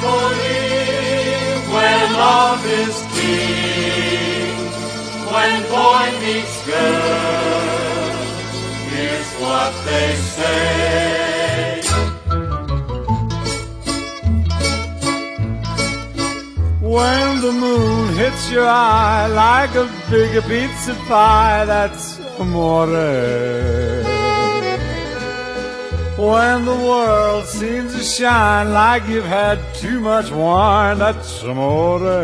Napoli, where love is king. When boy meets girl, here's what they say. When the moon hits your eye like a big pizza pie, that's amore. When the world seems to shine like you've had too much wine, that's amore.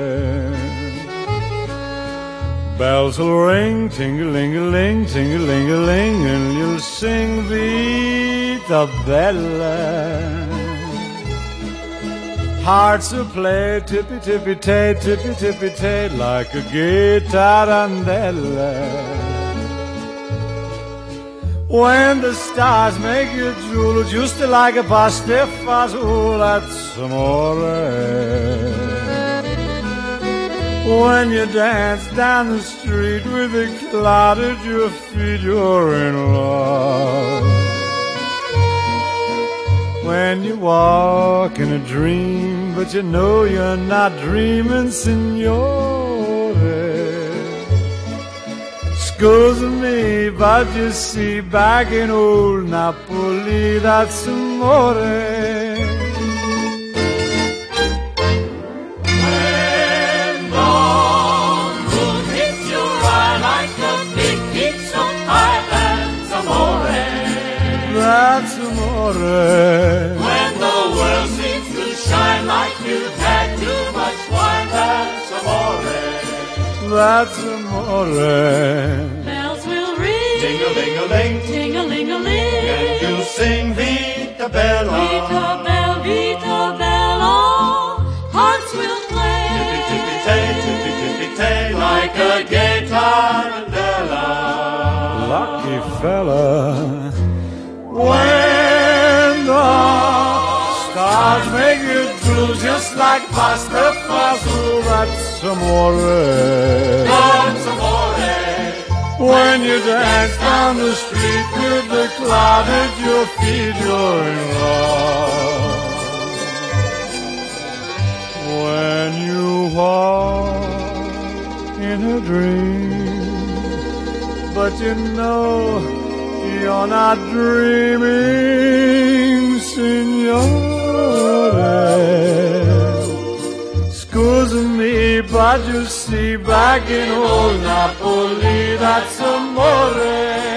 Bells will ring, ting-a-ling-a-ling, ting-a-ling-a-ling, and you'll sing Vita Bella. Hearts will play tippy-tippy-tay, tippy-tippy-tay, like a gay tarantella. When the stars make you drool, just like a pastifazool, that's amore. When you dance down the street with a cloud at your feet, you're in love. When you walk in a dream, but you know you're not dreaming, signore. Scusa me, but you see, back in old Napoli, that's amore. When the moon hits your eye like a big pizza pie, that's amore. That's amore. When the world seems to shine like you've had too much wine, that's amore. That's amore. Bells will ring, Ting-a-ling-a-ling, ting-a-ling-a-ling, and you'll sing Vita Bella. Vita Bella, Vita Bella. Hearts will play, Tippy-tippy-tay, tippy-tippy-tay, like a gay tarantella. Lucky fella. When the stars make you drool just like pasta fazool, that's amore. That's amore. When you dance down the street with the cloud at your feet, you're in love. When you walk in a dream, but you know you're not dreaming, signore. Scusa me, but you see, back in old Napoli, that's amore.